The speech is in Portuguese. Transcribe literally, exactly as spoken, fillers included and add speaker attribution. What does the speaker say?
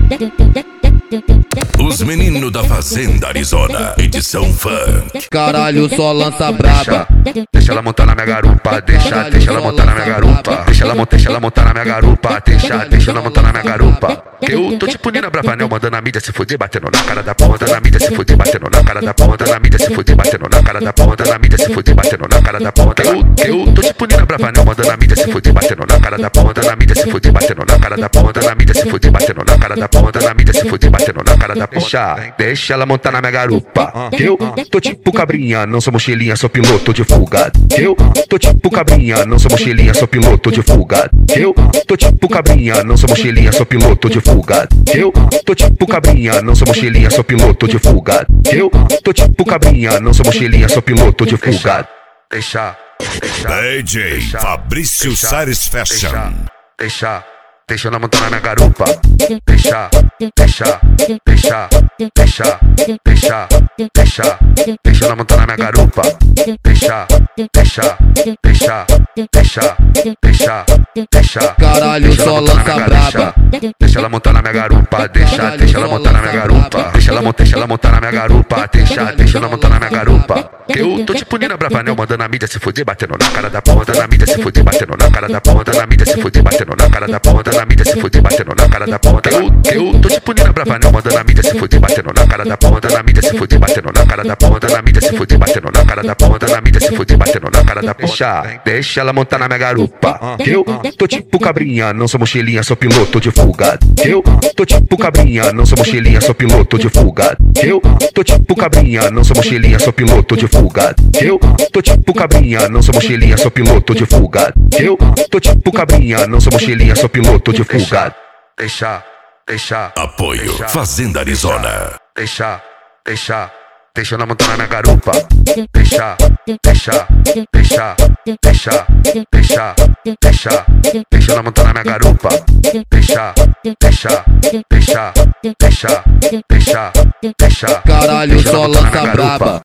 Speaker 1: Os meninos da Fazenda Arizona, edição funk.
Speaker 2: Caralho, só lança braba.
Speaker 3: Deixa ela montar na minha garupa, deixa, deixa ela montar na minha garupa. Deixa ela montar, deixa ela montar na minha garupa, deixa, deixa ela montar na minha garupa. Eu tô tipo Nina Bravanel, mandando a mídia se fuder, batendo na cara da ponta, na mídia se fuder, batendo na cara da ponta, na mídia se fuder, batendo na cara da ponta, na mídia se fuder, batendo na cara da ponta. Eu, eu tô tipo Nina Bravanel, mandando a mídia se fuder, batendo na cara da ponta, na mídia se fuder, batendo na cara da ponta, na mídia se fuder, batendo na cara da ponta, na mídia se fuder, batendo na cara da ponta. Deixa, deixa ela montar na minha garupa. Eu tô tipo cabrinha, não sou mochilinha, sou piloto de fuga. Eu tô tipo cabrinha, não sou mochilinha, sou piloto de fuga. Eu tô tipo cabrinha, não sou mochilinha, sou piloto de fuga. Eu tô tipo cabrinha, não sou mochilinha, sou piloto de fuga. Eu tô tipo cabrinha, não sou mochilinha, sou piloto de fuga. Deixa, deixa,
Speaker 1: D J Fabrício Sares Fashion.
Speaker 3: Deixa, deixa ela montar na minha garupa. Deixa, deixa, deixa, deixa, deixa, deixa, deixa ela montar na minha garupa. Deixa, deixa, deixa, deixa, deixa, deixa.
Speaker 2: Caralho, só lança braba.
Speaker 3: Deixa ela montar na minha garupa, deixa, deixa ela montar na minha garupa. Deixa ela montar, deixa ela montar na minha garupa, deixa, deixa ela montar na minha garupa. Eu tô tipo Nina Bravanel, mandando a mídia se fuder, batendo na cara da ponta, na mídia se fuder, batendo na cara da ponta, na mídia se fuder, batendo na cara da ponta, na mídia se fuder, batendo na cara da ponta. Eu, eu tô tipo Nina Bravanel, mandando a mídia se fuder, batendo na cara da ponta, na mídia se fuder, batendo na cara da ponta, na mídia se fuder, batendo na cara da ponta, na mídia se fuder, batendo na cara da ponta. Deixa, deixa ela montar na minha garupa. Eu tô tipo cabrinha, não sou mochilinha, sou piloto de fuga. Eu tô tipo cabrinha, não sou mochilinha, sou piloto de fuga. Eu tô tipo cabrinha, não sou mochilinha, sou piloto de fuga. Eu tô tipo cabrinha, não sou mochilinha, sou piloto de fuga. Eu tô tipo cabrinha, não sou mochilinha, sou piloto de fuga. Deixa, deixa.
Speaker 1: Apoio Fazenda Arizona.
Speaker 3: Deixa, deixa, deixa ela montar na minha garupa. Deixa, deixa, deixa, deixa, deixa, deixa, deixa ela montar na minha garupa. Deixa, deixa, deixa, deixa, deixa, deixa, deixa.
Speaker 2: Caralho, só lança braba.